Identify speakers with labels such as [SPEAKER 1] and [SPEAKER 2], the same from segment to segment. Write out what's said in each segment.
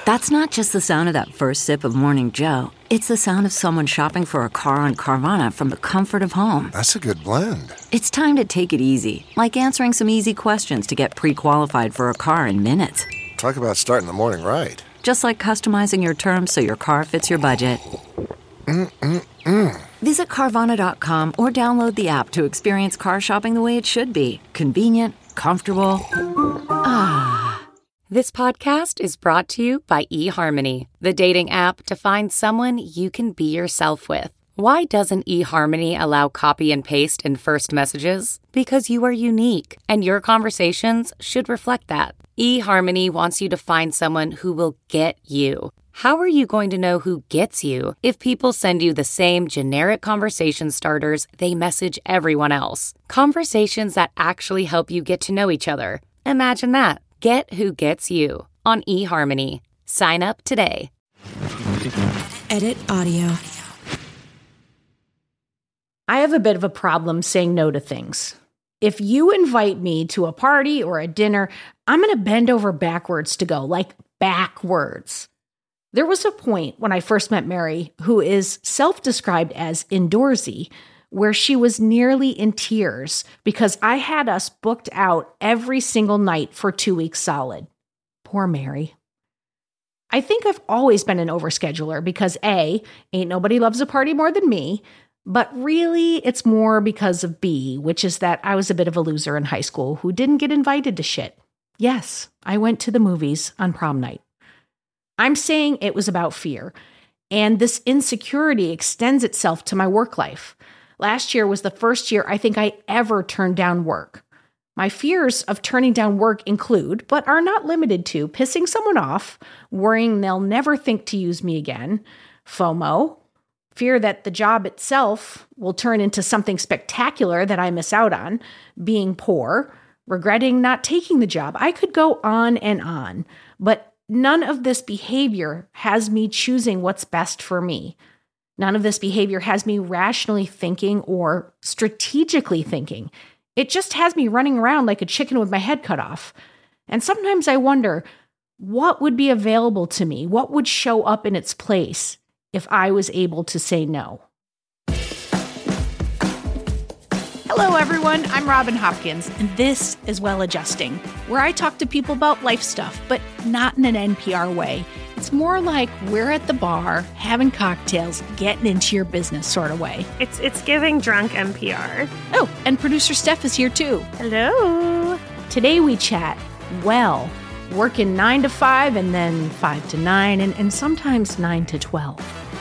[SPEAKER 1] That's not just the sound of that first sip of Morning Joe. It's the sound of someone shopping for a car on Carvana from the comfort of home.
[SPEAKER 2] That's a good blend.
[SPEAKER 1] It's time to take it easy, like answering some easy questions to get pre-qualified for a car in minutes.
[SPEAKER 2] Talk about starting the morning right.
[SPEAKER 1] Just like customizing your terms so your car fits your budget. Visit Carvana.com or download the app to experience car shopping the way it should be. Convenient, comfortable.
[SPEAKER 3] This podcast is brought to you by eHarmony, the dating app to find someone you can be yourself with. Why doesn't eHarmony allow copy and paste in first messages? Because you are unique, and your conversations should reflect that. eHarmony wants you to find someone who will get you. How are you going to know who gets you if people send you the same generic conversation starters they message everyone else? Conversations that actually help you get to know each other. Imagine that. Get who gets you on eHarmony. Sign up today.
[SPEAKER 4] Edit audio.
[SPEAKER 5] I have a bit of a problem saying no to things. If you invite me to a party or a dinner, I'm going to bend over backwards to go, like backwards. There was a point when I first met Mary, who is self-described as indoorsy, where she was nearly in tears because I had us booked out every single night for 2 weeks solid. Poor Mary. I think I've always been an overscheduler because A, ain't nobody loves a party more than me, but really it's more because of B, which is that I was a bit of a loser in high school who didn't get invited to shit. Yes, I went to the movies on prom night. I'm saying it was about fear, and this insecurity extends itself to my work life. Last year was the first year I think I ever turned down work. My fears of turning down work include, but are not limited to, pissing someone off, worrying they'll never think to use me again, FOMO, fear that the job itself will turn into something spectacular that I miss out on, being poor, regretting not taking the job. I could go on, but none of this behavior has me choosing what's best for me. None of this behavior has me rationally thinking or strategically thinking. It just has me running around like a chicken with my head cut off. And sometimes I wonder, what would be available to me? What would show up in its place if I was able to say no? Hello, everyone. I'm Robin Hopkins, and this is Well Adjusting, where I talk to people about life stuff, but not in an NPR way. It's more like we're at the bar, having cocktails, getting into your business sort of way.
[SPEAKER 6] It's giving drunk NPR.
[SPEAKER 5] Oh, and producer Steph is here too.
[SPEAKER 6] Hello.
[SPEAKER 5] Today we chat, well, working 9 to 5 and then 5 to 9 and sometimes 9 to 12.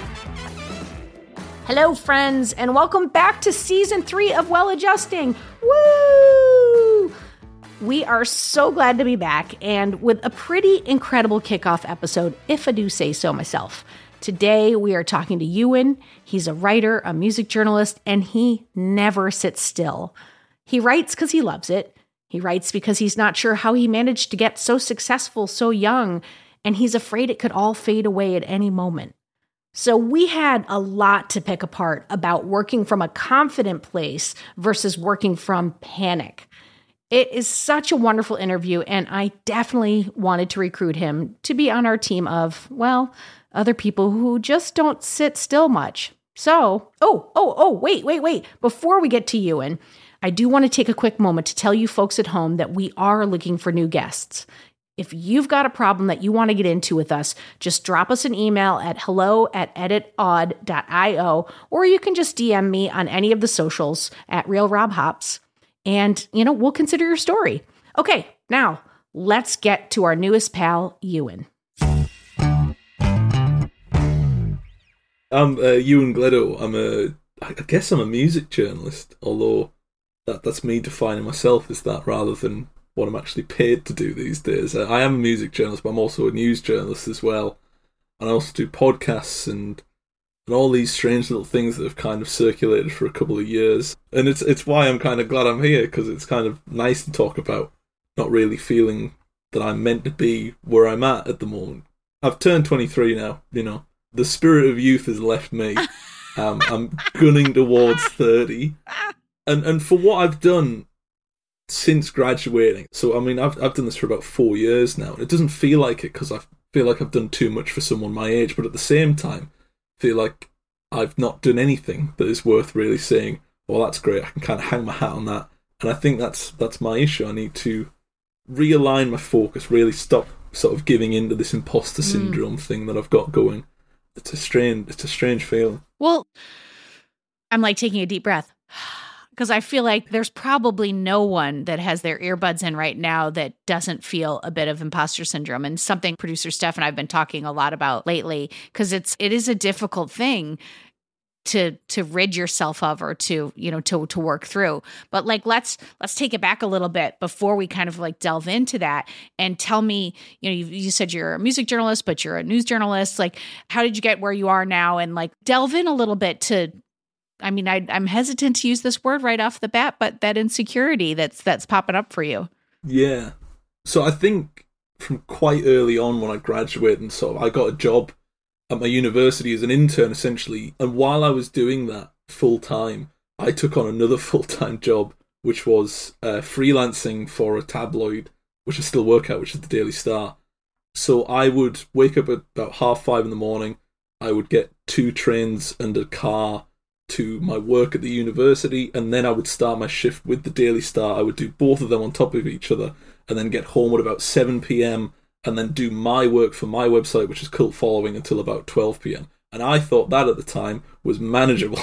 [SPEAKER 5] Hello, friends, and welcome back to Season 3 of Well Adjusting. Woo! We are so glad to be back, and with a pretty incredible kickoff episode, if I do say so myself. Today, we are talking to Ewan. He's a writer, a music journalist, and he never sits still. He writes because he loves it. He writes because he's not sure how he managed to get so successful so young, and he's afraid it could all fade away at any moment. So we had a lot to pick apart about working from a confident place versus working from panic. It is such a wonderful interview, and I definitely wanted to recruit him to be on our team of, well, other people who just don't sit still much. So, wait. Before we get to Ewan, I do want to take a quick moment to tell you folks at home that we are looking for new guests. If you've got a problem that you want to get into with us, just drop us an email at hello@editodd.io, or you can just DM me on any of the socials at RealRobHops, and, we'll consider your story. Okay, now, let's get to our newest pal, Ewan.
[SPEAKER 7] I'm Ewan Gleadow. I guess I'm a music journalist, although that's me defining myself as that rather than what I'm actually paid to do these days. I am a music journalist, but I'm also a news journalist as well. And I also do podcasts and all these strange little things that have kind of circulated for a couple of years. And it's why I'm kind of glad I'm here, because it's kind of nice to talk about not really feeling that I'm meant to be where I'm at the moment. I've turned 23 now, The spirit of youth has left me. I'm gunning towards 30. And for what I've done since graduating, so I've done this for about 4 years now, and it doesn't feel like it because I feel like I've done too much for someone my age, but at the same time, feel like I've not done anything that is worth really saying, well, that's great, I can kind of hang my hat on that. And I think that's my issue. I need to realign my focus, really stop sort of giving into this imposter syndrome thing that I've got going. It's a strange feeling.
[SPEAKER 5] Well, I'm like taking a deep breath because I feel like there's probably no one that has their earbuds in right now that doesn't feel a bit of imposter syndrome, and something producer Steph and I've been talking a lot about lately, because it is a difficult thing to rid yourself of, or to work through. But like, let's take it back a little bit before we kind of like delve into that, and tell me, you said you're a music journalist, but you're a news journalist. Like, how did you get where you are now? And like, delve in a little bit to, I mean, I'm hesitant to use this word right off the bat, but that insecurity that's popping up for you.
[SPEAKER 7] Yeah. So I think from quite early on when I graduated and sort of, I got a job at my university as an intern essentially, and while I was doing that full time, I took on another full-time job, which was freelancing for a tabloid, which I still work at, which is the Daily Star. So I would wake up at about 5:30 in the morning, I would get 2 trains and a car to my work at the university, and then I would start my shift with the Daily Star. I would do both of them on top of each other, and then get home at about 7 p.m, and then do my work for my website, which is Cult Following, until about 12 p.m. And I thought that at the time was manageable.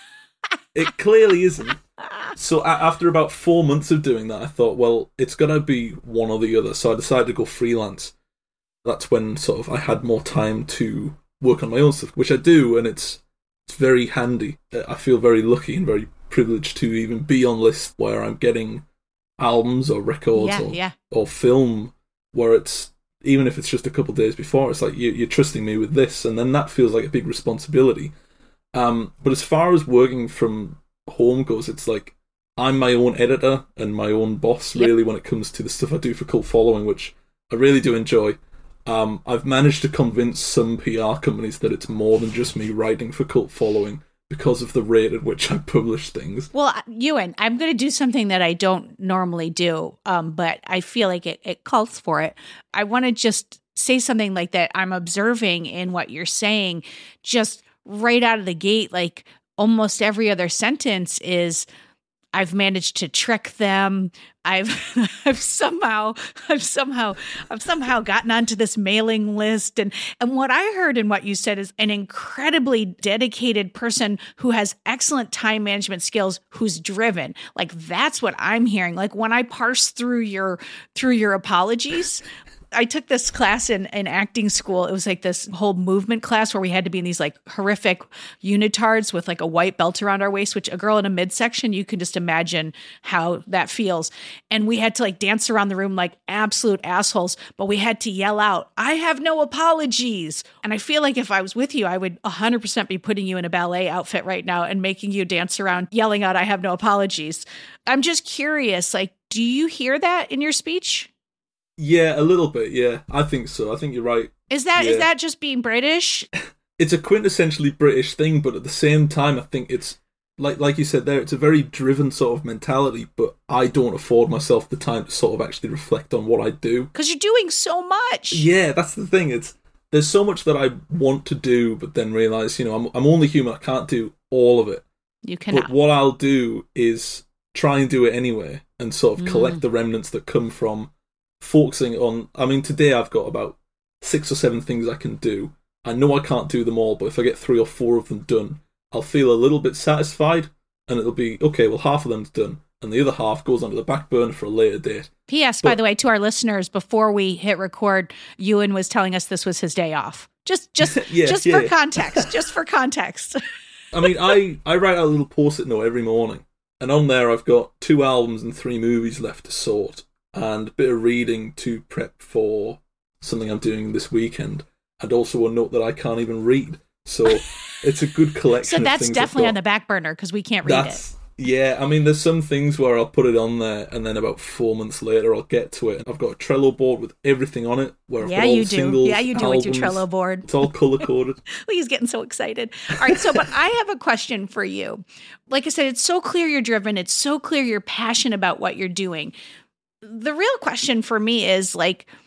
[SPEAKER 7] It clearly isn't. So after about 4 months of doing that, I thought, well, it's got to be one or the other. So I decided to go freelance. That's when sort of I had more time to work on my own stuff, which I do, and it's very handy. I feel very lucky and very privileged to even be on lists where I'm getting albums or records or film, where it's, even if it's just a couple of days before, it's like you're trusting me with this, and then that feels like a big responsibility. But as far as working from home goes, it's like I'm my own editor and my own boss, really, when it comes to the stuff I do for Cult Following, which I really do enjoy. I've managed to convince some PR companies that it's more than just me writing for Cult Following because of the rate at which I publish things.
[SPEAKER 5] Well, Ewan, I'm going to do something that I don't normally do, but I feel like it calls for it. I want to just say something like that I'm observing in what you're saying, just right out of the gate. Like, almost every other sentence is, I've managed to trick them. I've somehow gotten onto this mailing list. And what I heard in what you said is an incredibly dedicated person who has excellent time management skills, who's driven. Like, that's what I'm hearing. Like, when I parse through your apologies, I took this class in acting school. It was like this whole movement class where we had to be in these like horrific unitards with like a white belt around our waist, which a girl in a midsection, you can just imagine how that feels. And we had to like dance around the room like absolute assholes, but we had to yell out, "I have no apologies." And I feel like if I was with you, I would 100% be putting you in a ballet outfit right now and making you dance around yelling out, "I have no apologies." I'm just curious, like, do you hear that in your speech?
[SPEAKER 7] Yeah, a little bit, yeah. I think so. I think you're right.
[SPEAKER 5] Is that just being British?
[SPEAKER 7] It's a quintessentially British thing, but at the same time, I think it's, like you said there, it's a very driven sort of mentality, but I don't afford myself the time to sort of actually reflect on what I do.
[SPEAKER 5] Because you're doing so much.
[SPEAKER 7] Yeah, that's the thing. There's so much that I want to do, but then realise, I'm only human, I can't do all of it.
[SPEAKER 5] You cannot.
[SPEAKER 7] But what I'll do is try and do it anyway, and sort of collect the remnants that come from focusing on, I mean, today I've got about 6 or 7 things I can do. I know I can't do them all, but if I get 3 or 4 of them done, I'll feel a little bit satisfied, and it'll be, okay, well, half of them's done, and the other half goes onto the back burner for a later date.
[SPEAKER 5] P.S., by the way, to our listeners, before we hit record, Ewan was telling us this was his day off. Just for context. Just for context.
[SPEAKER 7] I mean, I write out a little post-it note every morning, and on there I've got 2 albums and 3 movies left to sort, and a bit of reading to prep for something I'm doing this weekend, and also a note that I can't even read. So it's a good collection.
[SPEAKER 5] So that's
[SPEAKER 7] of things
[SPEAKER 5] definitely on the back burner because we can't read it.
[SPEAKER 7] Yeah, I mean, there's some things where I'll put it on there, and then about 4 months later I'll get to it. I've got a Trello board with everything on it. Where I've got all the singles,
[SPEAKER 5] Yeah, you do
[SPEAKER 7] albums.
[SPEAKER 5] with your Trello board.
[SPEAKER 7] It's all color-coded.
[SPEAKER 5] Well, he's getting so excited. All right, so, but I have a question for you. Like I said, it's so clear you're driven. It's so clear you're passionate about what you're doing. The real question for me is, like,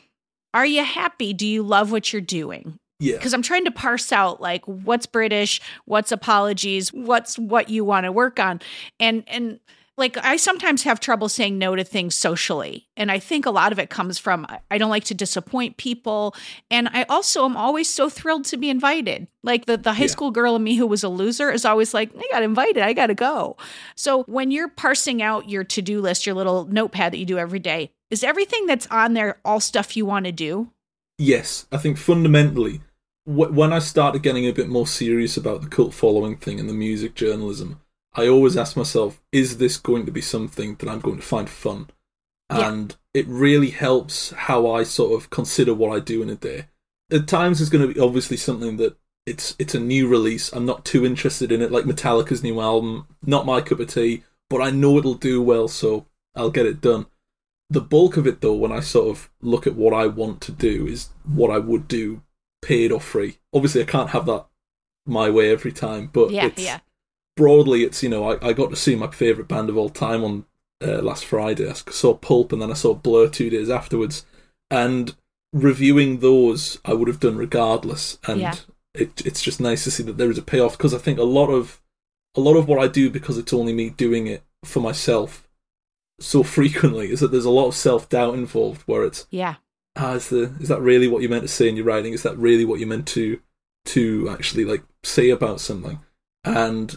[SPEAKER 5] Are you happy? Do you love what you're doing?
[SPEAKER 7] Yeah.
[SPEAKER 5] Because I'm trying to parse out like what's British, what's apologies, what's what you want to work on. And like I sometimes have trouble saying no to things socially. And I think a lot of it comes from I don't like to disappoint people. And I also am always so thrilled to be invited. Like the high school girl in me who was a loser is always like, I got invited, I got to go. So when you're parsing out your to-do list, your little notepad that you do every day, is everything that's on there all stuff you want to do?
[SPEAKER 7] Yes, I think fundamentally, when I started getting a bit more serious about the cult following thing and the music journalism, I always ask myself, is this going to be something that I'm going to find fun? And it really helps how I sort of consider what I do in a day. At times it's going to be obviously something that it's a new release. I'm not too interested in it, like Metallica's new album, not my cup of tea, but I know it'll do well, so I'll get it done. The bulk of it, though, when I sort of look at what I want to do, is what I would do, paid or free. Obviously, I can't have that my way every time, but broadly, it's, you know, I got to see my favourite band of all time on last Friday. I saw Pulp, and then I saw Blur 2 days afterwards. And reviewing those, I would have done regardless. And it's just nice to see that there is a payoff, because I think a lot of what I do, because it's only me doing it for myself so frequently, is that there's a lot of self-doubt involved, where it's is that really what you meant to say in your writing? Is that really what you meant to actually like say about something? And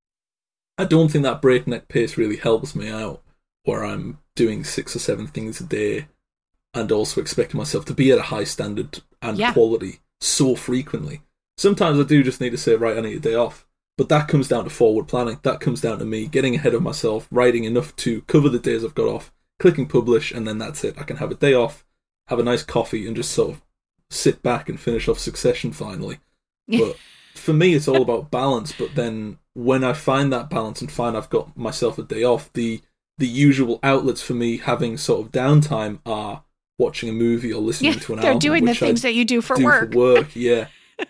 [SPEAKER 7] I don't think that breakneck pace really helps me out, where I'm doing 6 or 7 things a day and also expecting myself to be at a high standard and quality so frequently. Sometimes I do just need to say, right, I need a day off. But that comes down to forward planning. That comes down to me getting ahead of myself, writing enough to cover the days I've got off, clicking publish, and then that's it. I can have a day off, have a nice coffee, and just sort of sit back and finish off Succession finally. But for me, it's all about balance. But then when I find that balance and find I've got myself a day off, the usual outlets for me having sort of downtime are watching a movie or listening to an album.
[SPEAKER 5] They're doing the things that you do for work.
[SPEAKER 7] Yeah.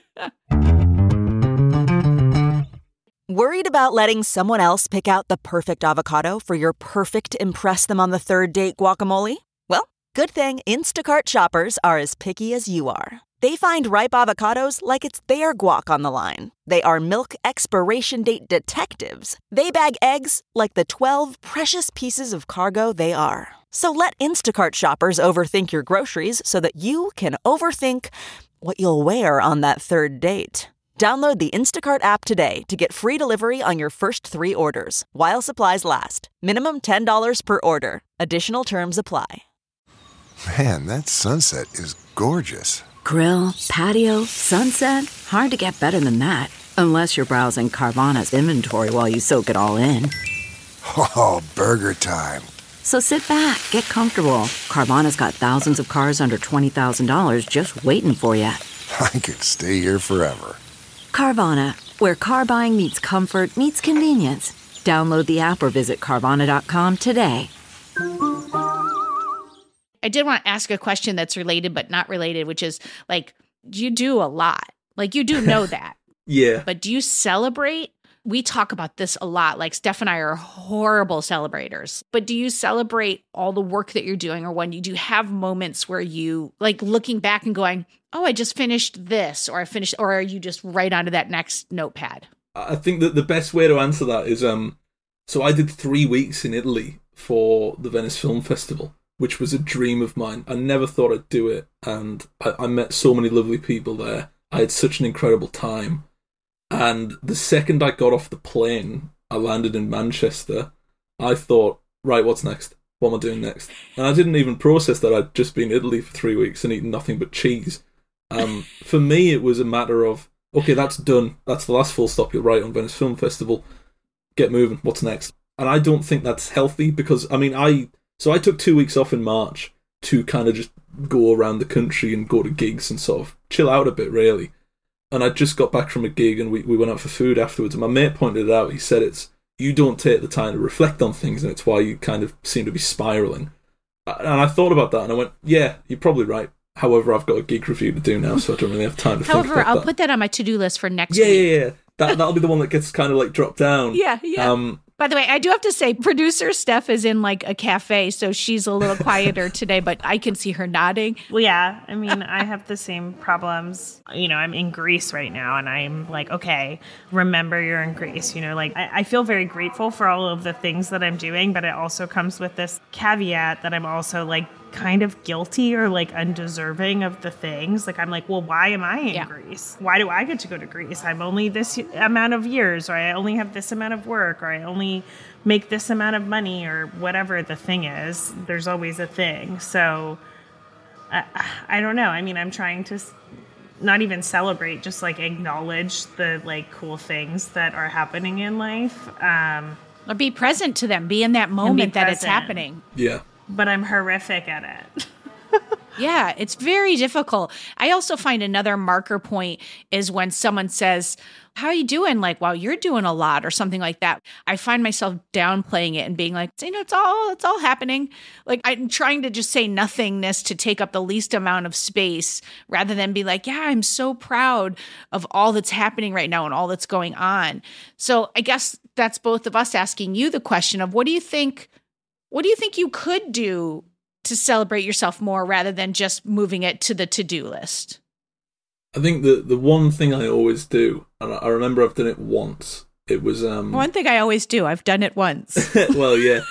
[SPEAKER 8] Worried about letting someone else pick out the perfect avocado for your perfect impress them on the third date guacamole? Well, good thing Instacart shoppers are as picky as you are. They find ripe avocados like it's their guac on the line. They are milk expiration date detectives. They bag eggs like the 12 precious pieces of cargo they are. So let Instacart shoppers overthink your groceries so that you can overthink what you'll wear on that third date. Download the Instacart app today to get free delivery on your first 3 orders, while supplies last. Minimum $10 per order. Additional terms apply.
[SPEAKER 2] Man, that sunset is gorgeous.
[SPEAKER 1] Grill, patio, sunset. Hard to get better than that. Unless you're browsing Carvana's inventory while you soak it all in.
[SPEAKER 2] Oh, burger time.
[SPEAKER 1] So sit back, get comfortable. Carvana's got thousands of cars under $20,000 just waiting for you.
[SPEAKER 2] I could stay here forever.
[SPEAKER 1] Carvana, where car buying meets comfort, meets convenience. Download the app or visit Carvana.com today.
[SPEAKER 5] I did want to ask a question that's related but not related, which is like, you do a lot. Like, you do know that.
[SPEAKER 7] Yeah.
[SPEAKER 5] But do you celebrate? We talk about this a lot. Like, Steph and I are horrible celebrators. But do you celebrate all the work that you're doing? Or when you do have moments where you, like, looking back and going, oh, I just finished this, or or are you just right onto that next notepad?
[SPEAKER 7] I think that the best way to answer that is, so I did 3 weeks in Italy for the Venice Film Festival, which was a dream of mine. I never thought I'd do it, and I met so many lovely people there. I had such an incredible time. And the second I got off the plane, I landed in Manchester, I thought, right, what's next? What am I doing next? And I didn't even process that I'd just been in Italy for 3 weeks and eaten nothing but cheese. For me, it was a matter of, okay, that's done. That's the last full stop you'll write on Venice Film Festival. Get moving. What's next? And I don't think that's healthy, because, I mean, I took 2 weeks off in March to kind of just go around the country and go to gigs and sort of chill out a bit, really. And I just got back from a gig, and we went out for food afterwards. And my mate pointed it out. He said, you don't take the time to reflect on things, and it's why you kind of seem to be spiraling. And I thought about that, and I went, yeah, you're probably right. However, I've got a gig review to do now, so I don't really have time to think about that.
[SPEAKER 5] However, I'll put that on my to-do list for next week.
[SPEAKER 7] Yeah. That'll be the one that gets kind of like dropped down.
[SPEAKER 5] Yeah. By the way, I do have to say, producer Steph is in like a cafe, so she's a little quieter today, but I can see her nodding.
[SPEAKER 6] Well, yeah, I mean, I have the same problems. You know, I'm in Greece right now, and I'm like, okay, remember you're in Greece. You know, like I feel very grateful for all of the things that I'm doing, but it also comes with this caveat that I'm also like kind of guilty or like undeserving of the things. Like, I'm like, well, why am I in Greece? Why do I get to go to Greece? I'm only this amount of years, or I only have this amount of work, or I only make this amount of money, or whatever the thing is. There's always a thing. So I don't know. I mean, I'm trying to not even celebrate, just like acknowledge the like cool things that are happening in life.
[SPEAKER 5] Or be present to them. Be in that moment that it's happening.
[SPEAKER 7] Yeah.
[SPEAKER 6] But I'm horrific at it.
[SPEAKER 5] Yeah, it's very difficult. I also find another marker point is when someone says, how are you doing? Like, wow, you're doing a lot or something like that. I find myself downplaying it and being like, you know, it's all happening. Like, I'm trying to just say nothingness to take up the least amount of space rather than be like, yeah, I'm so proud of all that's happening right now and all that's going on. So I guess that's both of us asking you the question of what do you think you could do to celebrate yourself more rather than just moving it to the to-do list?
[SPEAKER 7] I think the one thing I always do, and I remember I've done it once, it was...
[SPEAKER 5] One thing I always do, I've done it once.
[SPEAKER 7] Well, yeah.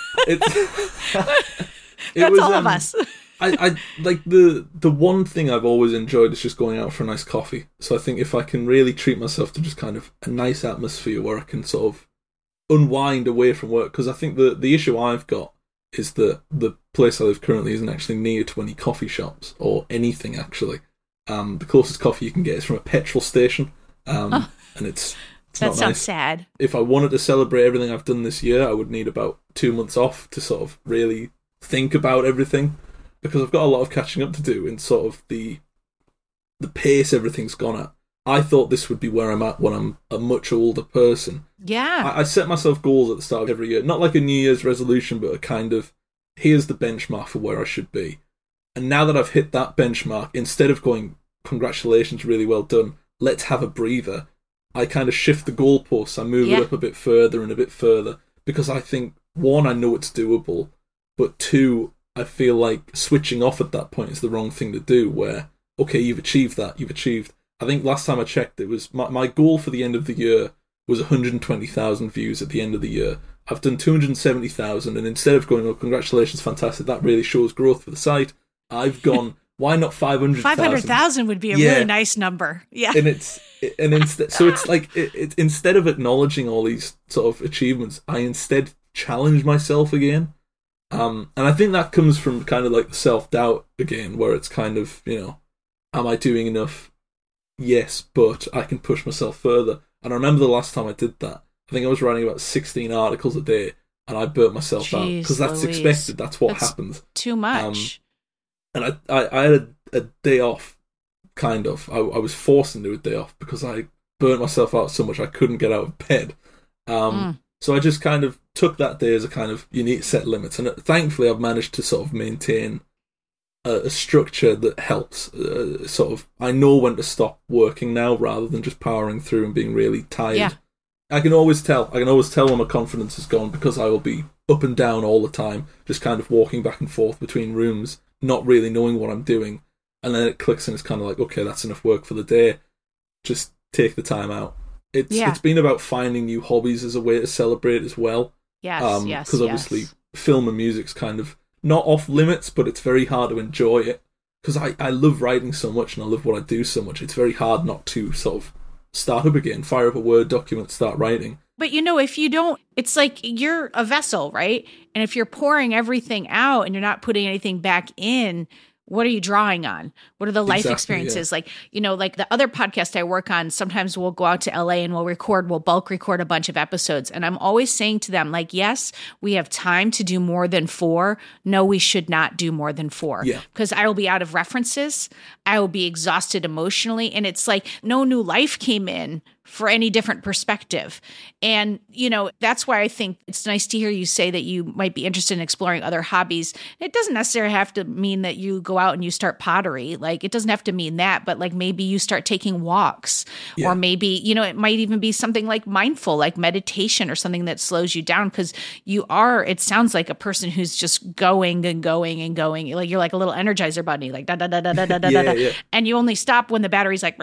[SPEAKER 5] That's all of us.
[SPEAKER 7] I like the one thing I've always enjoyed is just going out for a nice coffee. So I think if I can really treat myself to just kind of a nice atmosphere where I can sort of unwind away from work, because I think the issue I've got is that the place I live currently isn't actually near to any coffee shops or anything, actually. The closest coffee you can get is from a petrol station, and it's
[SPEAKER 5] that
[SPEAKER 7] not
[SPEAKER 5] sounds
[SPEAKER 7] nice.
[SPEAKER 5] sad.
[SPEAKER 7] If I wanted to celebrate everything I've done this year, I would need about 2 months off to sort of really think about everything, because I've got a lot of catching up to do in sort of the pace everything's gone at. I thought this would be where I'm at when I'm a much older person.
[SPEAKER 5] Yeah.
[SPEAKER 7] I set myself goals at the start of every year, not like a New Year's resolution, but a kind of, here's the benchmark for where I should be. And now that I've hit that benchmark, instead of going, congratulations, really well done, let's have a breather, I kind of shift the goalposts. I move it up a bit further and a bit further, because I think, one, I know it's doable, but two, I feel like switching off at that point is the wrong thing to do, where, okay, you've achieved. I think last time I checked, it was my goal for the end of the year was 120,000 views at the end of the year. I've done 270,000, and instead of going, oh, congratulations, fantastic, that really shows growth for the site, I've gone, why not 500,000?
[SPEAKER 5] 500,000 would be a really nice number. Yeah.
[SPEAKER 7] And so it's like, instead of acknowledging all these sort of achievements, I instead challenge myself again. And I think that comes from kind of like the self-doubt again, where it's kind of, you know, am I doing enough? Yes, but I can push myself further. And I remember the last time I did that, I think I was writing about 16 articles a day, and I burnt myself out, because that's expected. That's what happens.
[SPEAKER 5] Too much.
[SPEAKER 7] And I had a day off, kind of. I was forced into a day off because I burnt myself out so much I couldn't get out of bed. So I just kind of took that day as a kind of, you need to set limits. And thankfully I've managed to sort of maintain a structure that helps. Sort of, I know when to stop working now rather than just powering through and being really tired.
[SPEAKER 5] Yeah.
[SPEAKER 7] I can always tell when my confidence is gone, because I will be up and down all the time, just kind of walking back and forth between rooms, not really knowing what I'm doing. And then it clicks and it's kind of like, okay, that's enough work for the day. Just take the time out. It's been about finding new hobbies as a way to celebrate as well.
[SPEAKER 5] Yes,
[SPEAKER 7] because obviously film and music's kind of not off limits, but it's very hard to enjoy it. Because I love writing so much and I love what I do so much. It's very hard not to sort of start up again, fire up a Word document, start writing.
[SPEAKER 5] But you know, if you don't, it's like you're a vessel, right? And if you're pouring everything out and you're not putting anything back in, what are you drawing on? What are the life experiences? Like, you know, like the other podcast I work on, sometimes we'll go out to LA and we'll bulk record a bunch of episodes. And I'm always saying to them, like, yes, we have time to do more than 4. No, we should not do more than 4.
[SPEAKER 7] Yeah.
[SPEAKER 5] Because I will be out of references. I will be exhausted emotionally. And it's like no new life came in for any different perspective. And, that's why I think it's nice to hear you say that you might be interested in exploring other hobbies. It doesn't necessarily have to mean that you go out and you start pottery. Like, it doesn't have to mean that, but like maybe you start taking walks, or maybe, it might even be something like mindful, like meditation or something that slows you down, because it sounds like a person who's just going and going and going. Like you're like a little Energizer bunny, like da da da da da da da da. And you only stop when the battery's like,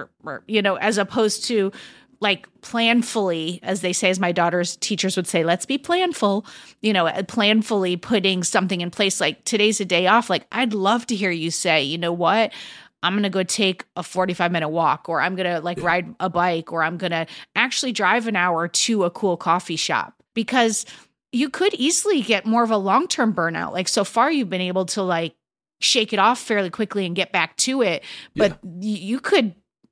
[SPEAKER 5] as opposed to like planfully, as they say, as my daughter's teachers would say, let's be planful, planfully putting something in place. Like today's a day off. Like I'd love to hear you say, you know what? I'm going to go take a 45-minute walk, or I'm going to ride a bike, or I'm going to actually drive an hour to a cool coffee shop, because you could easily get more of a long-term burnout. Like so far you've been able to like shake it off fairly quickly and get back to it. But you could,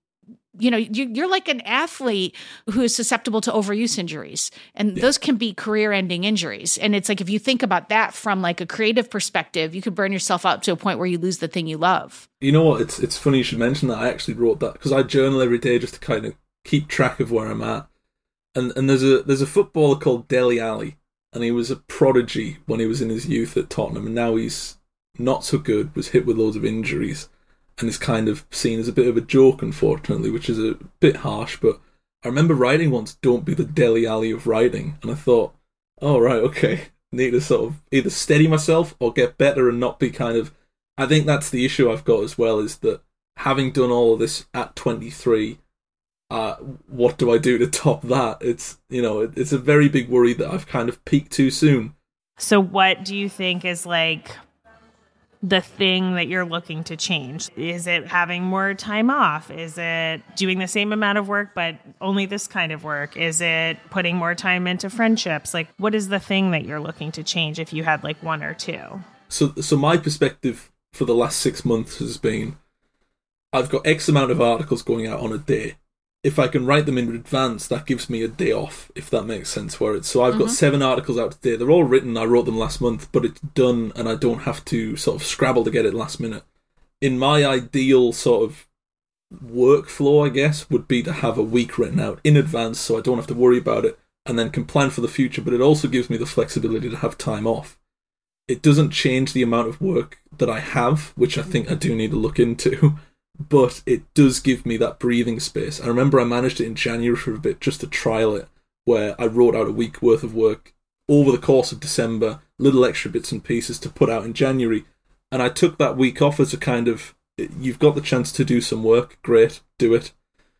[SPEAKER 5] you're like an athlete who is susceptible to overuse injuries, and those can be career-ending injuries. And it's like, if you think about that from like a creative perspective, you could burn yourself out to a point where you lose the thing you love. You
[SPEAKER 7] know what? It's funny you should mention that. I actually wrote that because I journal every day just to kind of keep track of where I'm at. And there's a footballer called Dele Alli, and he was a prodigy when he was in his youth at Tottenham, and now he's not so good, was hit with loads of injuries, and is kind of seen as a bit of a joke, unfortunately, which is a bit harsh. But I remember writing once, "Don't be the Dele Alli of writing," and I thought, oh, right, okay, I need to sort of either steady myself or get better and not be kind of... I think that's the issue I've got as well, is that having done all of this at 23, what do I do to top that? It's, it's a very big worry that I've kind of peaked too soon.
[SPEAKER 6] So what do you think is like the thing that you're looking to change? Is it having more time off? Is it doing the same amount of work, but only this kind of work? Is it putting more time into friendships? Like, what is the thing that you're looking to change if you had like one or two?
[SPEAKER 7] So my perspective for the last 6 months has been, I've got X amount of articles going out on a day. If I can write them in advance, that gives me a day off, if that makes sense for it. So I've got 7 articles out today. They're all written. I wrote them last month, but it's done, and I don't have to sort of scrabble to get it last minute. In my ideal sort of workflow, I guess, would be to have a week written out in advance so I don't have to worry about it, and then can plan for the future, but it also gives me the flexibility to have time off. It doesn't change the amount of work that I have, which I think I do need to look into, but it does give me that breathing space. I remember I managed it in January for a bit just to trial it, where I wrote out a week worth of work over the course of December, little extra bits and pieces to put out in January. And I took that week off as a kind of, you've got the chance to do some work, great, do it.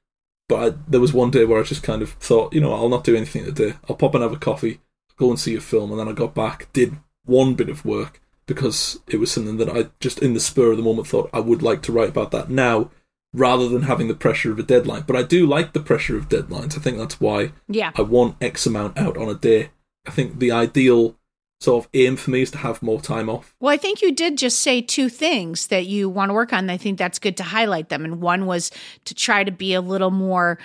[SPEAKER 7] But there was one day where I just kind of thought, I'll not do anything today. I'll pop and have a coffee, go and see a film, and then I got back, did one bit of work, because it was something that I just, in the spur of the moment, thought I would like to write about that now, rather than having the pressure of a deadline. But I do like the pressure of deadlines. I think that's why I want X amount out on a day. I think the ideal sort of aim for me is to have more time off.
[SPEAKER 5] Well, I think you did just say 2 things that you want to work on. I think that's good to highlight them. And one was to try to be a little more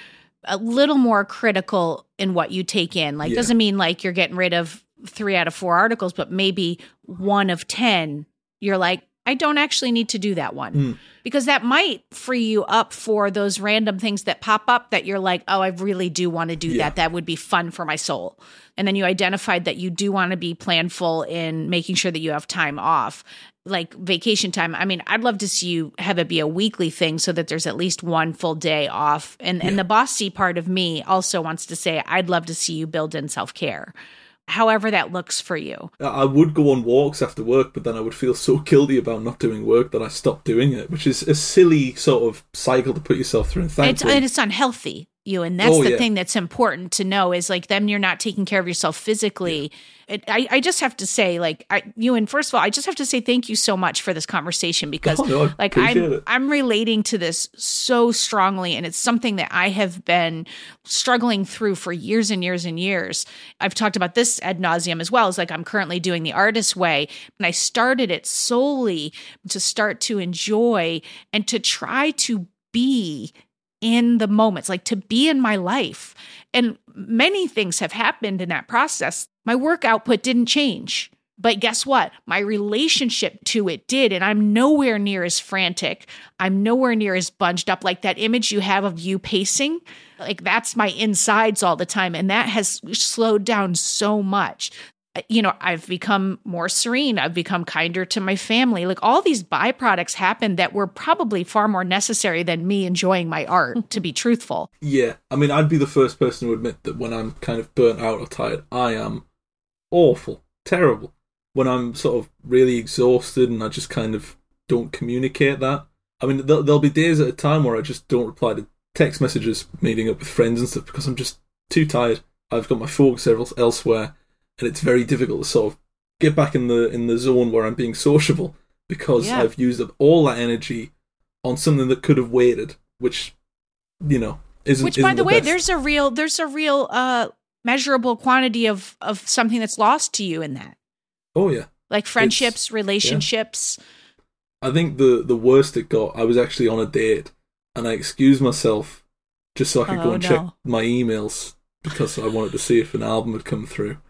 [SPEAKER 5] critical in what you take in. Like, doesn't mean like you're getting rid of 3 out of 4 articles, but maybe 1 of 10, you're like, I don't actually need to do that one. Because that might free you up for those random things that pop up that you're like, oh, I really do want to do that. That would be fun for my soul. And then you identified that you do want to be planful in making sure that you have time off, like vacation time. I mean, I'd love to see you have it be a weekly thing so that there's at least 1 full day off. And the bossy part of me also wants to say, I'd love to see you build in self-care, however that looks for you.
[SPEAKER 7] I would go on walks after work, but then I would feel so guilty about not doing work that I stopped doing it, which is a silly sort of cycle to put yourself through. And
[SPEAKER 5] it's unhealthy, and that's the thing that's important to know, is like, then you're not taking care of yourself physically. I just have to say, like, first of all, I just have to say thank you so much for this conversation, because I'm relating to this so strongly, and it's something that I have been struggling through for years and years and years. I've talked about this ad nauseum as well. It's like, I'm currently doing the Artist Way, and I started it solely to start to enjoy and to try to be in the moments, like to be in my life. And many things have happened in that process. My work output didn't change. But guess what? My relationship to it did. And I'm nowhere near as frantic. I'm nowhere near as bunged up. Like that image you have of you pacing, like that's my insides all the time. And that has slowed down so much. You know, I've become more serene. I've become kinder to my family. Like all these byproducts happened that were probably far more necessary than me enjoying my art, to be truthful.
[SPEAKER 7] Yeah. I mean, I'd be the first person to admit that when I'm kind of burnt out or tired, I am awful, terrible. When I'm sort of really exhausted and I just kind of don't communicate that. I mean, there'll be days at a time where I just don't reply to text messages, meeting up with friends and stuff, because I'm just too tired. I've got my focus elsewhere, and it's very difficult to sort of get back in the zone where I'm being sociable, because I've used up all that energy on something that could have waited, which, you know, isn't.
[SPEAKER 5] Which, by the way,
[SPEAKER 7] best.
[SPEAKER 5] there's a real measurable quantity of something that's lost to you in that.
[SPEAKER 7] Oh yeah,
[SPEAKER 5] like friendships, relationships.
[SPEAKER 7] Yeah. I think the worst it got, I was actually on a date, and I excused myself just so I could go and check my emails because I wanted to see if an album had come through.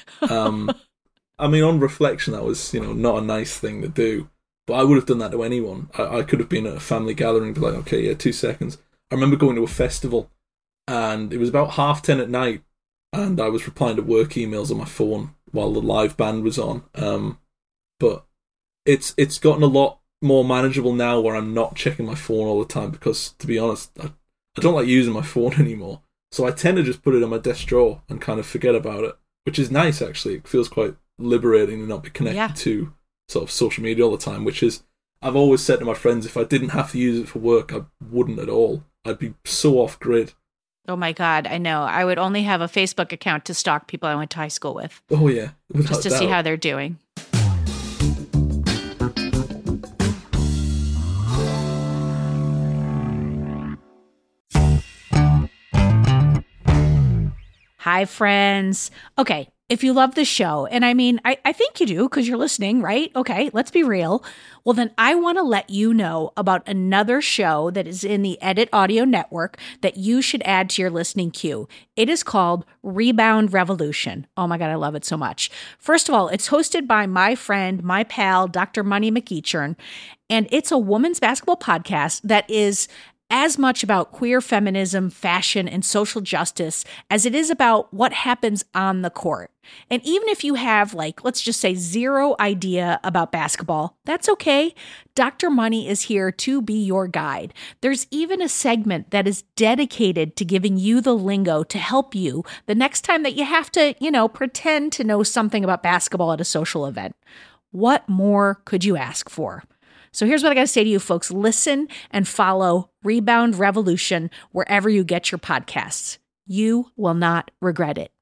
[SPEAKER 7] I mean, on reflection, that was, you know, not a nice thing to do, but I would have done that to anyone. I could have been at a family gathering and be like, okay, yeah, 2 seconds. I remember going to a festival, and it was about 10:30 at night, and I was replying to work emails on my phone while the live band was on. But it's gotten a lot more manageable now, where I'm not checking my phone all the time, because, to be honest, I don't like using my phone anymore. So I tend to just put it on my desk drawer and kind of forget about it, which is nice, actually. It feels quite liberating to not be connected to sort of social media all the time, which is, I've always said to my friends, if I didn't have to use it for work, I wouldn't at all. I'd be so off grid.
[SPEAKER 5] Oh my God, I know. I would only have a Facebook account to stalk people I went to high school with.
[SPEAKER 7] Oh yeah.
[SPEAKER 5] Just to see how they're doing. Hi, friends. Okay, if you love the show, and I mean, I think you do because you're listening, right? Okay, let's be real. Well, then I want to let you know about another show that is in the Edit Audio Network that you should add to your listening queue. It is called Rebound Revolution. Oh my God, I love it so much. First of all, it's hosted by my friend, my pal, Dr. Money McEachern, and it's a women's basketball podcast that is as much about queer feminism, fashion, and social justice as it is about what happens on the court. And even if you have, like, let's just say 0 idea about basketball, that's okay. Dr. Money is here to be your guide. There's even a segment that is dedicated to giving you the lingo to help you the next time that you have to, pretend to know something about basketball at a social event. What more could you ask for? So here's what I got to say to you folks. Listen and follow Rebound Revolution wherever you get your podcasts. You will not regret it.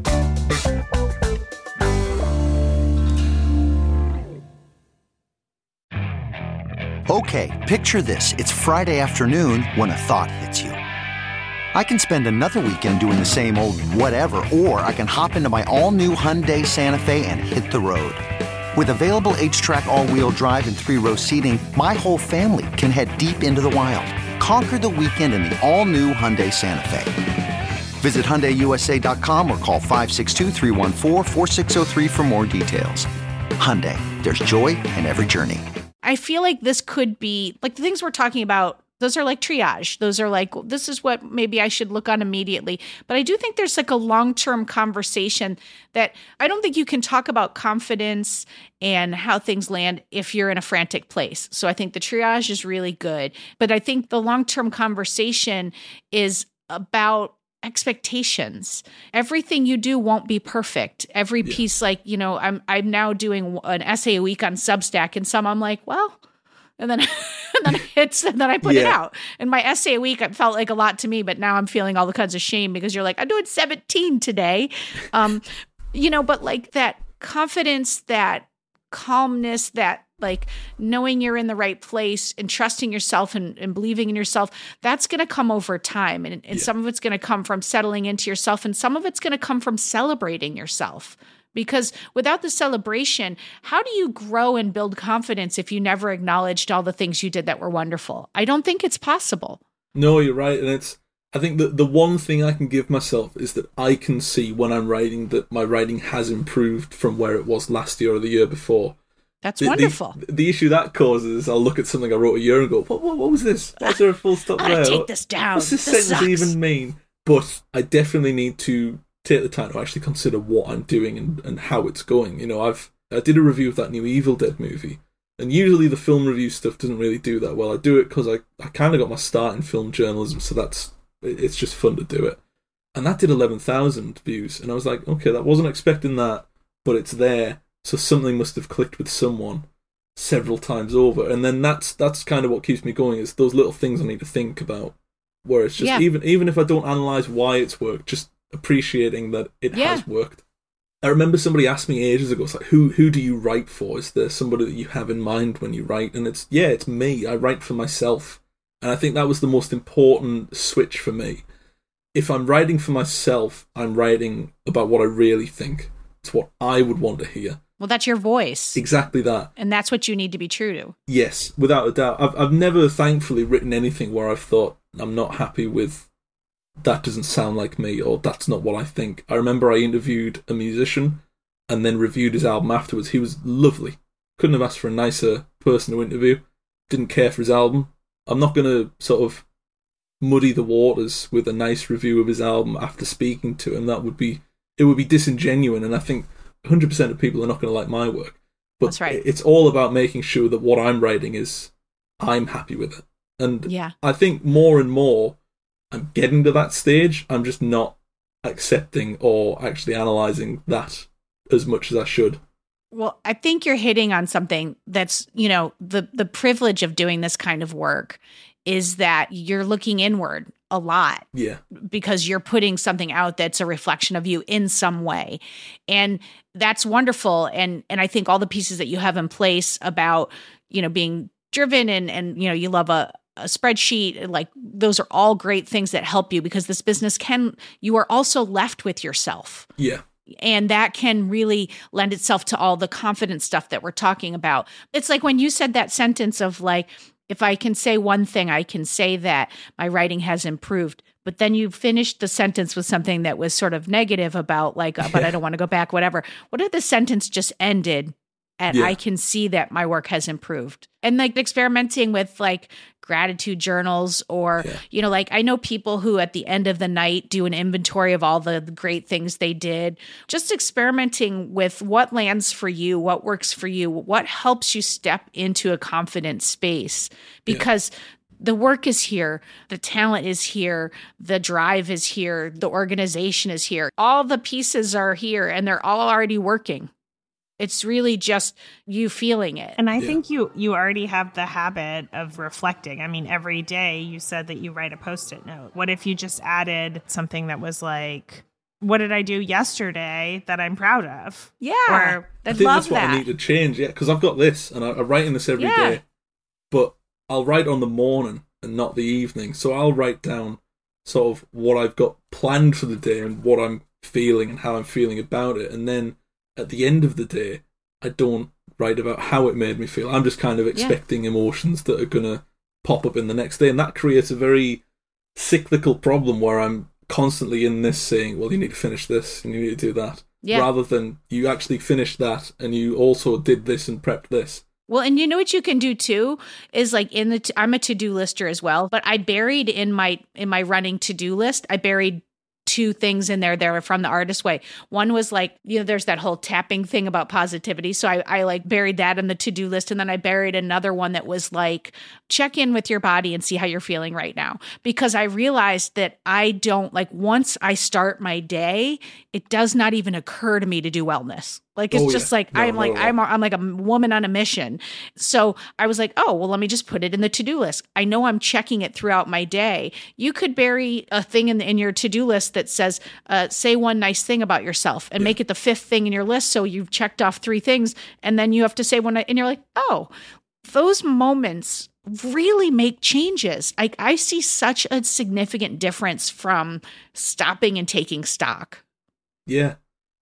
[SPEAKER 9] Okay, picture this. It's Friday afternoon when a thought hits you. I can spend another weekend doing the same old whatever, or I can hop into my all-new Hyundai Santa Fe and hit the road. With available H-Track all-wheel drive and 3-row seating, my whole family can head deep into the wild. Conquer the weekend in the all-new Hyundai Santa Fe. Visit HyundaiUSA.com or call 562-314-4603 for more details. Hyundai, there's joy in every journey.
[SPEAKER 5] I feel like this could be, like the things we're talking about, those are like triage. Those are like, this is what maybe I should look on immediately. But I do think there's like a long-term conversation that I don't think you can talk about confidence and how things land if you're in a frantic place. So I think the triage is really good. But I think the long-term conversation is about expectations. Everything you do won't be perfect. Every piece, like, I'm now doing an essay a week on Substack, and some I'm like, well, and then and then I put it out. And my essay a week, it felt like a lot to me, but now I'm feeling all the kinds of shame because you're like, I'm doing 17 today. But like that confidence, that calmness, that like knowing you're in the right place and trusting yourself and believing in yourself, that's going to come over time. And some of it's going to come from settling into yourself, and some of it's going to come from celebrating yourself. Because without the celebration, how do you grow and build confidence if you never acknowledged all the things you did that were wonderful? I don't think it's possible.
[SPEAKER 7] No, you're right. And I think that the one thing I can give myself is that I can see when I'm writing that my writing has improved from where it was last year or the year before.
[SPEAKER 5] That's wonderful.
[SPEAKER 7] The issue that causes is I'll look at something I wrote a year ago and go, what was this? Why is there a full stop there?
[SPEAKER 5] Take this down.
[SPEAKER 7] What's this sentence even mean? But I definitely need to take the time to actually consider what I'm doing and how it's going. You know, I did a review of that new Evil Dead movie, and usually the film review stuff doesn't really do that well. I do it because I kind of got my start in film journalism, so it's just fun to do it. And that did 11,000 views, and I was like, okay, that wasn't expecting that, but it's there. So something must have clicked with someone several times over. And then that's kind of what keeps me going, is those little things I need to think about. Where it's just, even if I don't analyse why it's worked, just appreciating that it has worked. I remember somebody asked me ages ago, it's like, who do you write for? Is there somebody that you have in mind when you write? And it's me. I write for myself. And I think that was the most important switch for me. If I'm writing for myself, I'm writing about what I really think. It's what I would want to hear.
[SPEAKER 5] Well, that's your voice.
[SPEAKER 7] Exactly that.
[SPEAKER 5] And that's what you need to be true to.
[SPEAKER 7] Yes, without a doubt. I've never, thankfully, written anything where I've thought, I'm not happy with, that doesn't sound like me, or that's not what I think. I remember I interviewed a musician and then reviewed his album afterwards. He was lovely. Couldn't have asked for a nicer person to interview. Didn't care for his album. I'm not going to sort of muddy the waters with a nice review of his album after speaking to him. It would be disingenuous, and I think 100% of people are not going to like my work. But
[SPEAKER 5] that's right.
[SPEAKER 7] It's all about making sure that what I'm writing is, I'm happy with it. And I think more and more I'm getting to that stage. I'm just not accepting or actually analysing that as much as I should.
[SPEAKER 5] Well, I think you're hitting on something that's, the privilege of doing this kind of work is that you're looking inward a lot.
[SPEAKER 7] Yeah.
[SPEAKER 5] Because you're putting something out that's a reflection of you in some way. And that's wonderful. And I think all the pieces that you have in place about, being driven and you love a spreadsheet, like those are all great things that help you, because this business you are also left with yourself.
[SPEAKER 7] Yeah.
[SPEAKER 5] And that can really lend itself to all the confidence stuff that we're talking about. It's like when you said that sentence of like, if I can say one thing, I can say that my writing has improved. But then you finished the sentence with something that was sort of negative about like, but I don't want to go back, whatever. What if the sentence just ended and I can see that my work has improved? And like experimenting with like gratitude journals or, like I know people who at the end of the night do an inventory of all the great things they did. Just experimenting with what lands for you, what works for you, what helps you step into a confident space. Because the work is here, the talent is here, the drive is here, the organization is here. All the pieces are here and they're all already working. It's really just you feeling it.
[SPEAKER 6] And I think you already have the habit of reflecting. I mean, every day you said that you write a Post-it note. What if you just added something that was like, what did I do yesterday that I'm proud of?
[SPEAKER 5] Yeah.
[SPEAKER 6] Or
[SPEAKER 7] I think that's what I need to change. Yeah, because I've got this and I write in this every day. But I'll write on the morning and not the evening. So I'll write down sort of what I've got planned for the day and what I'm feeling and how I'm feeling about it. And then at the end of the day, I don't write about how it made me feel. I'm just kind of expecting emotions that are going to pop up in the next day. And that creates a very cyclical problem where I'm constantly in this saying, well, you need to finish this and you need to do that. Yeah. Rather than you actually finished that and you also did this and prepped this.
[SPEAKER 5] Well, and you know what you can do too is like I'm a to-do lister as well, but I buried in my running to-do list, I buried 2 things in there that are from The Artist Way. One was like, there's that whole tapping thing about positivity. So I like buried that in the to-do list. And then I buried another one that was like, check in with your body and see how you're feeling right now. Because I realized that I don't like, once I start my day, it does not even occur to me to do wellness. Like, it's just like, I'm like a woman on a mission. So I was like, oh, well, let me just put it in the to-do list. I know I'm checking it throughout my day. You could bury a thing in your to-do list that says, say one nice thing about yourself and make it the 5th thing in your list. So you've checked off 3 things and then you have to say one, and you're like, oh, those moments really make changes. I see such a significant difference from stopping and taking stock.
[SPEAKER 7] Yeah.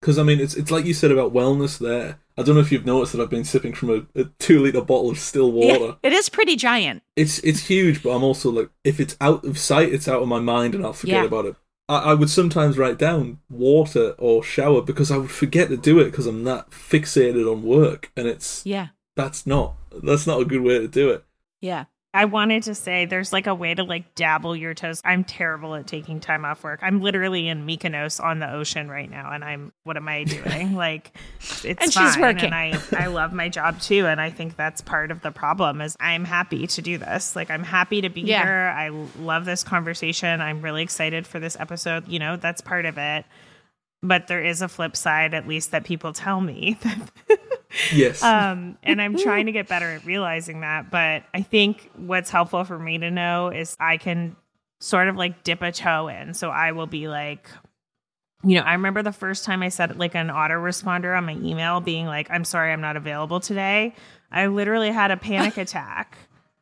[SPEAKER 7] Because, I mean, it's like you said about wellness there. I don't know if you've noticed that I've been sipping from a 2-litre bottle of still water.
[SPEAKER 10] Yeah, it is pretty giant.
[SPEAKER 7] It's huge, but I'm also like, if it's out of sight, it's out of my mind and I'll forget about it. I would sometimes write down water or shower because I would forget to do it because I'm that fixated on work. And that's not a good way to do it.
[SPEAKER 10] Yeah.
[SPEAKER 6] I wanted to say there's like a way to like dabble your toes. I'm terrible at taking time off work. I'm literally in Mykonos on the ocean right now. And what am I doing? Like, it's
[SPEAKER 10] and
[SPEAKER 6] fine.
[SPEAKER 10] She's working.
[SPEAKER 6] And I love my job too. And I think that's part of the problem is I'm happy to do this. Like, I'm happy to be here. I love this conversation. I'm really excited for this episode. You know, that's part of it. But there is a flip side, at least that people tell me.
[SPEAKER 7] Yes.
[SPEAKER 6] And I'm trying to get better at realizing that. But I think what's helpful for me to know is I can sort of like dip a toe in. So I will be like, you know, I remember the first time I said like an autoresponder on my email being like, I'm sorry, I'm not available today. I literally had a panic attack.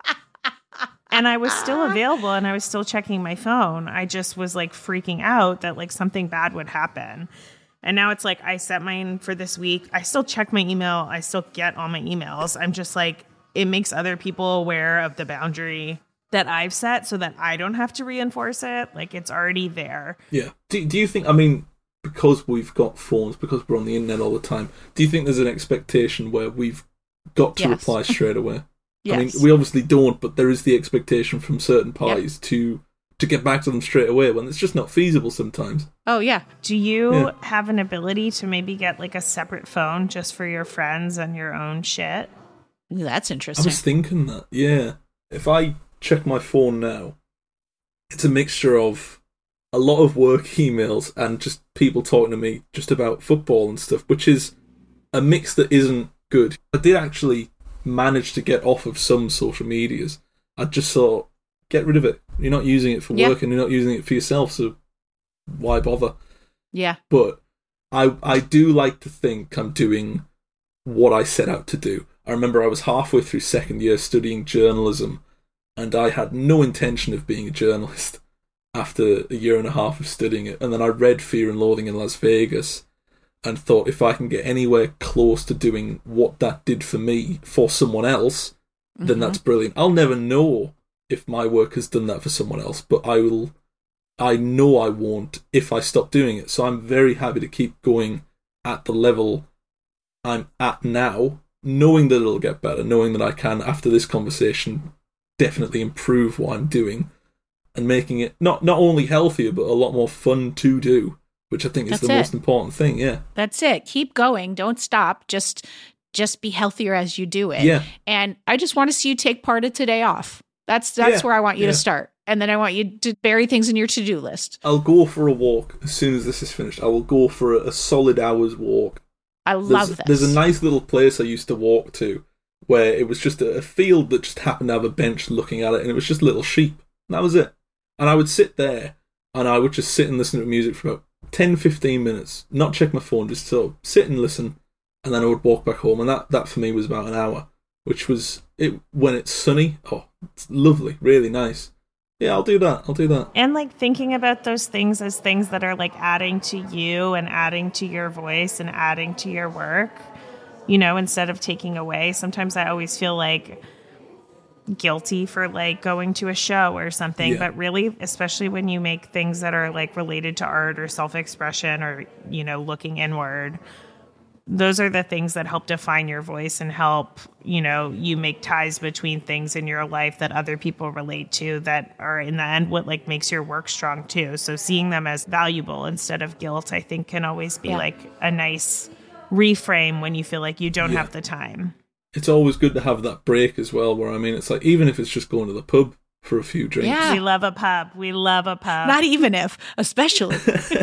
[SPEAKER 6] And I was still available and I was still checking my phone. I just was like freaking out that like something bad would happen. And now it's like I set mine for this week. I still check my email. I still get all my emails. I'm just like, it makes other people aware of the boundary that I've set so that I don't have to reinforce it. Like, it's already there.
[SPEAKER 7] Yeah. Do you think, I mean, because we've got phones, because we're on the internet all the time, do you think there's an expectation where we've got to reply straight away?
[SPEAKER 10] Yes.
[SPEAKER 7] I mean, we obviously don't, but there is the expectation from certain parties to get back to them straight away when it's just not feasible sometimes.
[SPEAKER 10] Oh, yeah.
[SPEAKER 6] Do you have an ability to maybe get like a separate phone just for your friends and your own shit?
[SPEAKER 10] Ooh, that's interesting.
[SPEAKER 7] I was thinking that, yeah. If I check my phone now, it's a mixture of a lot of work emails and just people talking to me just about football and stuff, which is a mix that isn't good. I did actually manage to get off of some social medias. I just thought, get rid of it. You're not using it for work and you're not using it for yourself, so why bother?
[SPEAKER 10] Yeah.
[SPEAKER 7] But I do like to think I'm doing what I set out to do. I remember I was halfway through second year studying journalism and I had no intention of being a journalist after a year and a half of studying it. And then I read Fear and Loathing in Las Vegas and thought, if I can get anywhere close to doing what that did for me for someone else, then that's brilliant. I'll never know if my work has done that for someone else, but I know I won't if I stop doing it. So I'm very happy to keep going at the level I'm at now, knowing that it'll get better, knowing that I can, after this conversation, definitely improve what I'm doing and making it not only healthier, but a lot more fun to do, which I think is the most important thing. Yeah.
[SPEAKER 10] That's it. Keep going. Don't stop. Just be healthier as you do it.
[SPEAKER 7] Yeah.
[SPEAKER 10] And I just want to see you take part of today off. That's where I want you to start. And then I want you to bury things in your to-do list.
[SPEAKER 7] I'll go for a walk as soon as this is finished. I will go for a solid hour's walk.
[SPEAKER 10] I love this.
[SPEAKER 7] There's a nice little place I used to walk to where it was just a field that just happened to have a bench looking at it, and it was just little sheep. And that was it. And I would sit there and I would just sit and listen to music for about 10-15 minutes, not check my phone, just sort of sit and listen, and then I would walk back home. And that for me was about an hour, which was it when it's sunny. Oh, it's lovely, really nice. Yeah, I'll do that.
[SPEAKER 6] And like thinking about those things as things that are like adding to you and adding to your voice and adding to your work, you know, instead of taking away. Sometimes I always feel like guilty for like going to a show or something, but really, especially when you make things that are like related to art or self-expression or, you know, looking inward, those are the things that help define your voice and help, you know, you make ties between things in your life that other people relate to that are in the end what like makes your work strong too. So seeing them as valuable instead of guilt, I think can always be like a nice reframe when you feel like you don't have the time.
[SPEAKER 7] It's always good to have that break as well, where, I mean, it's like, even if it's just going to the pub for a few drinks.
[SPEAKER 10] Yeah.
[SPEAKER 6] We love a pub.
[SPEAKER 10] Not even if, especially.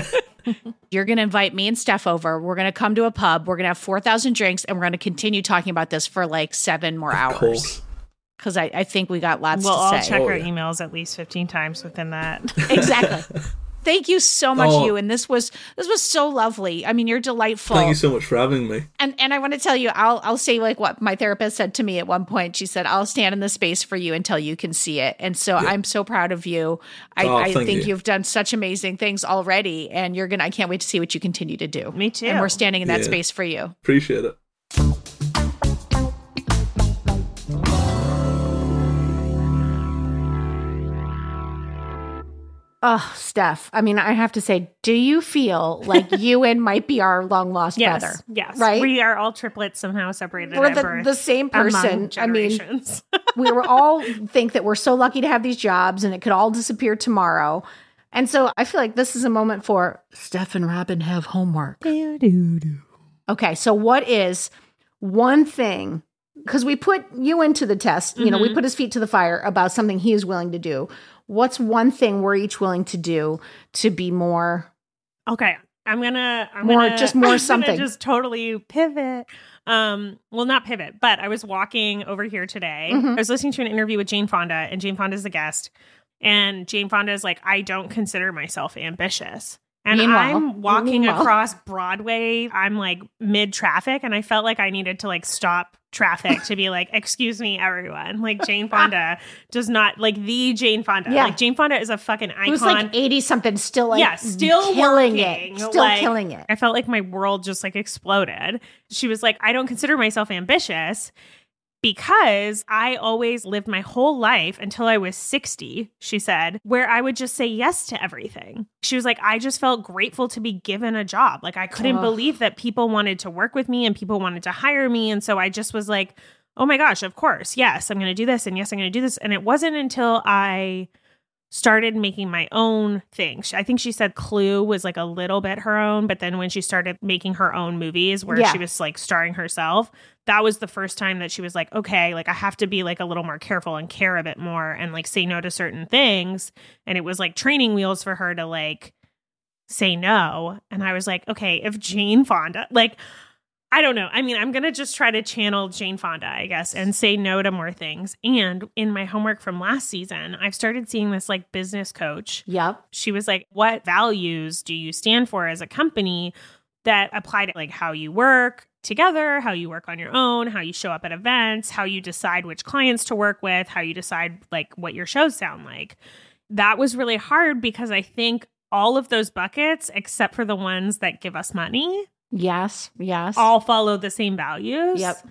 [SPEAKER 10] You're going to invite me and Steph over. We're going to come to a pub. We're going to have 4,000 drinks, and we're going to continue talking about this for like 7 more hours. Because I think we got lots to say.
[SPEAKER 6] We'll all check our emails at least 15 times within that.
[SPEAKER 10] Exactly. Thank you so much, Ewan. This was so lovely. I mean, you're delightful.
[SPEAKER 7] Thank you so much for having me.
[SPEAKER 10] And I want to tell you, I'll say like what my therapist said to me at one point. She said, "I'll stand in the space for you until you can see it." And so I'm so proud of you. I think you've done such amazing things already, and I can't wait to see what you continue to do.
[SPEAKER 6] Me too.
[SPEAKER 10] And we're standing in that space for you.
[SPEAKER 7] Appreciate it.
[SPEAKER 5] Oh, Steph, I mean, I have to say, do you feel like Ewan might be our long lost brother?
[SPEAKER 6] Yes.
[SPEAKER 5] Right?
[SPEAKER 6] We are all triplets somehow separated.
[SPEAKER 5] We're the same person. I mean, we were all think that we're so lucky to have these jobs and it could all disappear tomorrow. And so I feel like this is a moment for Steph and Robin have homework. Okay, so what is one thing? Because we put Ewan to the test, we put his feet to the fire about something he is willing to do. What's one thing we're each willing to do to be more?
[SPEAKER 6] Okay, I'm gonna
[SPEAKER 5] something.
[SPEAKER 6] Just totally pivot. Well, not pivot, but I was walking over here today.
[SPEAKER 5] Mm-hmm.
[SPEAKER 6] I was listening to an interview with Jane Fonda, and Jane Fonda is the guest. And Jane Fonda is like, I don't consider myself ambitious. And I'm walking across Broadway. I'm like mid traffic, and I felt like I needed to like stop traffic to be like, excuse me, everyone. Like Jane Fonda does not like the Jane Fonda. Yeah. Like Jane Fonda is a fucking icon.
[SPEAKER 5] Who's like 80 something, still
[SPEAKER 6] still
[SPEAKER 5] killing
[SPEAKER 6] working.
[SPEAKER 5] it, still killing it.
[SPEAKER 6] I felt like my world just like exploded. She was like, I don't consider myself ambitious because I always lived my whole life until I was 60, she said, where I would just say yes to everything. She was like, I just felt grateful to be given a job. Like I couldn't believe that people wanted to work with me and people wanted to hire me. And so I just was like, oh my gosh, of course. Yes, I'm going to do this. And yes, I'm going to do this. And it wasn't until I started making my own thing. I think she said Clue was like a little bit her own, but then when she started making her own movies where she was like starring herself, that was the first time that she was like, okay, like I have to be like a little more careful and care a bit more and like say no to certain things. And it was like training wheels for her to like say no. And I was like, okay, if Jane Fonda, like, I don't know. I mean, I'm going to just try to channel Jane Fonda, I guess, and say no to more things. And in my homework from last season, I've started seeing this like business coach.
[SPEAKER 5] Yep.
[SPEAKER 6] She was like, what values do you stand for as a company that apply to like how you work together, how you work on your own, how you show up at events, how you decide which clients to work with, how you decide like what your shows sound like. That was really hard because I think all of those buckets, except for the ones that give us money,
[SPEAKER 5] yes,
[SPEAKER 6] all follow the same values.
[SPEAKER 5] Yep.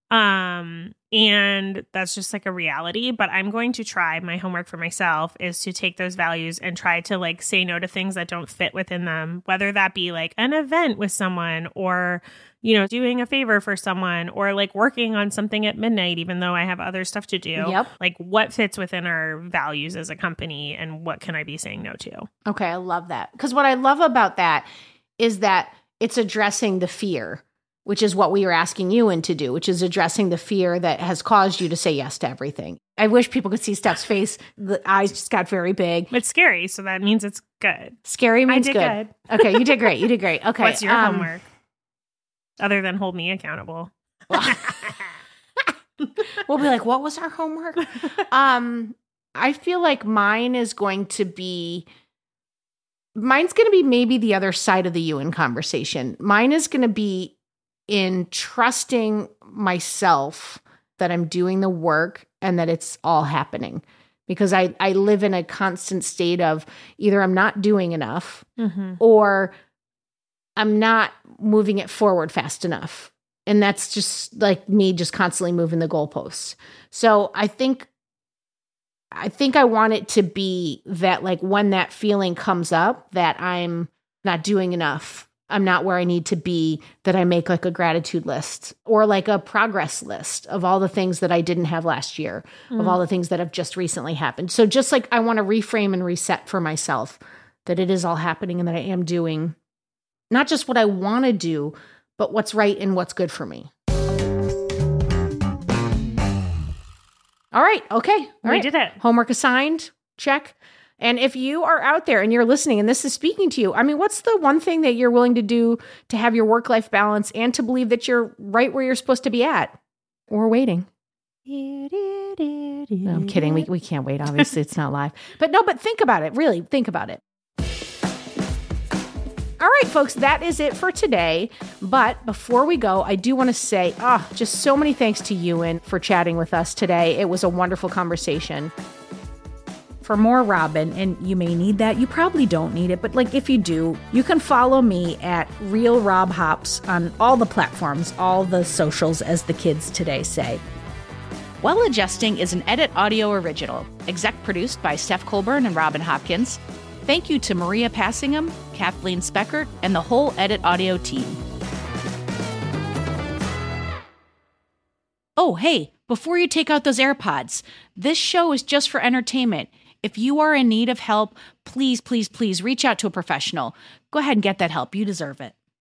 [SPEAKER 6] And that's just like a reality, but I'm going to try. My homework for myself is to take those values and try to like say no to things that don't fit within them, whether that be like an event with someone or, you know, doing a favor for someone or like working on something at midnight, even though I have other stuff to do.
[SPEAKER 5] Yep.
[SPEAKER 6] Like what fits within our values as a company and what can I be saying no to?
[SPEAKER 5] Okay. I love that. Because what I love about that is that it's addressing the fear, which is what we are asking you to do, which is addressing the fear that has caused you to say yes to everything. I wish people could see Steph's face. The eyes just got very big.
[SPEAKER 6] It's scary, so that means it's good.
[SPEAKER 5] Scary means good.
[SPEAKER 6] I did good.
[SPEAKER 5] Okay, you did great. You did great. Okay.
[SPEAKER 6] What's your homework? Other than hold me accountable.
[SPEAKER 5] We'll be like, what was our homework? I feel like mine's going to be maybe the other side of the Ewan conversation. Mine is going to be in trusting myself that I'm doing the work and that it's all happening. Because I live in a constant state of either I'm not doing enough or I'm not moving it forward fast enough. And that's just like me just constantly moving the goalposts. So I think I want it to be that like when that feeling comes up that I'm not doing enough, I'm not where I need to be, that I make like a gratitude list or like a progress list of all the things that I didn't have last year, of all the things that have just recently happened. So just like I want to reframe and reset for myself that it is all happening and that I am doing not just what I want to do, but what's right and what's good for me. All right. Okay.
[SPEAKER 6] We did it.
[SPEAKER 5] Homework assigned. Check. And if you are out there and you're listening and this is speaking to you, I mean, what's the one thing that you're willing to do to have your work-life balance and to believe that you're right where you're supposed to be at? We're waiting. No, I'm kidding. We can't wait. Obviously, it's not live. But think about it. Really, think about it. All right, folks, that is it for today. But before we go, I do want to say, just so many thanks to Ewan for chatting with us today. It was a wonderful conversation. For more Robin, and you may need that, you probably don't need it, but like if you do, you can follow me at Real Rob Hops on all the platforms, all the socials, as the kids today say.
[SPEAKER 10] Well Adjusting is an Edit Audio original, exec produced by Steph Colburn and Robin Hopkins. Thank you to Maria Passingham, Kathleen Speckert, and the whole Edit Audio team. Oh, hey, before you take out those AirPods, this show is just for entertainment. If you are in need of help, please, please, please reach out to a professional. Go ahead and get that help. You deserve it.